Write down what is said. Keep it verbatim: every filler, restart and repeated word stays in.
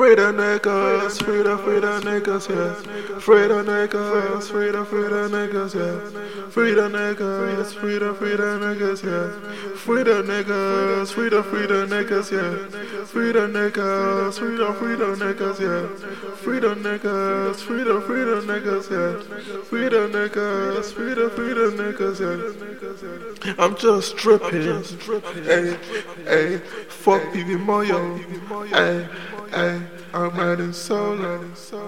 Free the niggas, free the, free the niggas, yeah. Free the niggas, free the, free the niggas, yeah. Free the niggas, free the, free the niggas, yeah. Free the niggas, free the, free the niggas, yeah. Free the niggas, free the, free the niggas, yeah. Free the niggas, free the, free the niggas, yeah. Free the niggas, free the, free the niggas, yeah. I'm just tripping, hey, hey, fuck P V Moyo, hey, hey, I'm riding solo.